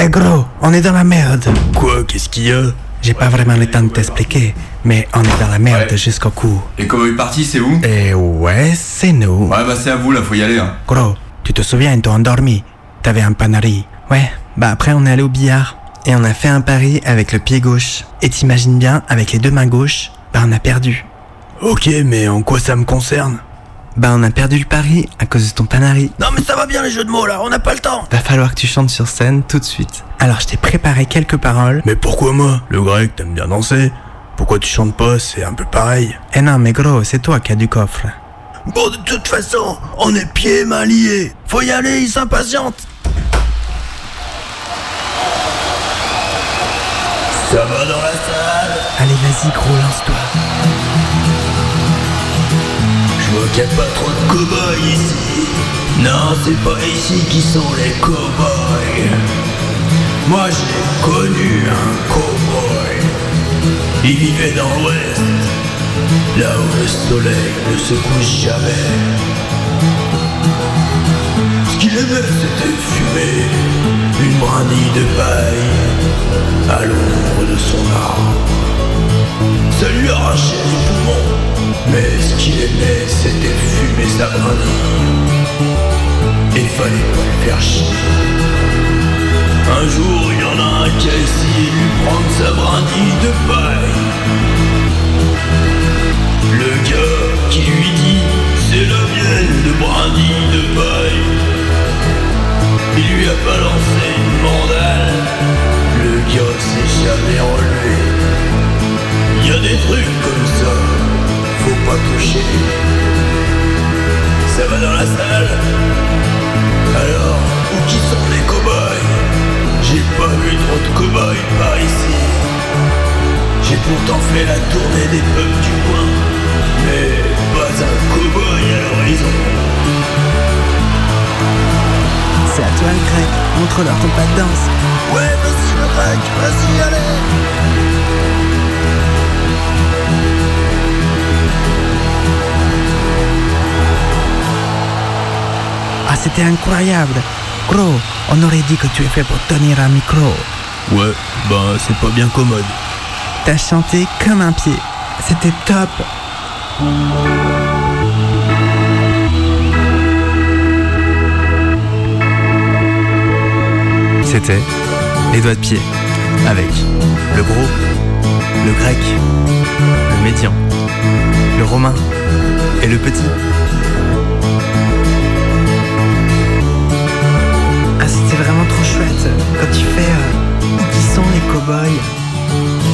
Eh gros, on est dans la merde. Quoi? Qu'est-ce qu'il y a? J'ai pas vraiment le temps de t'expliquer, mais on est dans la merde jusqu'au cou. Les cowboys partis, c'est où? Eh ouais, c'est nous. Ouais, bah c'est à vous là, faut y aller. Hein. Gros, tu te souviens, ils t'ont endormi. T'avais un panari. Ouais, bah après on est allé au billard. Et on a fait un pari avec le pied gauche. Et t'imagines bien, avec les deux mains gauches, bah on a perdu. Ok, mais en quoi ça me concerne? Bah on a perdu le pari à cause de ton panari. Non mais ça va bien les jeux de mots là, on n'a pas le temps. Va falloir que tu chantes sur scène tout de suite. Alors je t'ai préparé quelques paroles. Mais pourquoi moi? Le grec, t'aimes bien danser. Pourquoi tu chantes pas? C'est un peu pareil. Eh non mais gros, c'est toi qui as du coffre. Bon, de toute façon, on est pieds mains liés. Faut y aller, ils s'impatientent. Ça va dans la salle? Allez vas-y gros, lance-toi. Je vois qu'il n'y a pas trop de cow-boys ici. Non, c'est pas ici qui sont les cow-boys. Moi j'ai connu un cow-boy. Il vivait dans l'ouest, là où le soleil ne se couche jamais. Ce qu'il aimait c'était fumer une brindille de paille à l'ombre de son arbre. Ça lui arrachait les poumons, mais ce qu'il aimait c'était fumer sa brindille. Et fallait pas le faire chier. Un jour il y en a un qui a essayé de lui prendre sa brindille de paille. Le gars qui lui dit c'est la mienne de brindille de paille. Il lui a balancé une mandale. Le gars s'est jamais relevé. Il y a des trucs comme ça, faut pas toucher. Ça va dans la salle? Alors, où qui sont les cow-boys? J'ai pas vu trop de cow-boys par ici. J'ai pourtant fait la tournée des pubs du coin, mais pas un cow-boy à l'horizon. C'est à toi le grec, montre-leur ton pas de danse. Ouais, vas-y le grec, vas-y, allez. Ah, c'était incroyable. Gros, on aurait dit que tu es fait pour tenir un micro. Ouais, bah c'est pas bien commode. T'as chanté comme un pied. C'était top. C'était les doigts de pied avec le gros, le grec, le médian, le romain et le petit. Ah, c'était vraiment trop chouette quand tu fais où qui sont les cow-boys.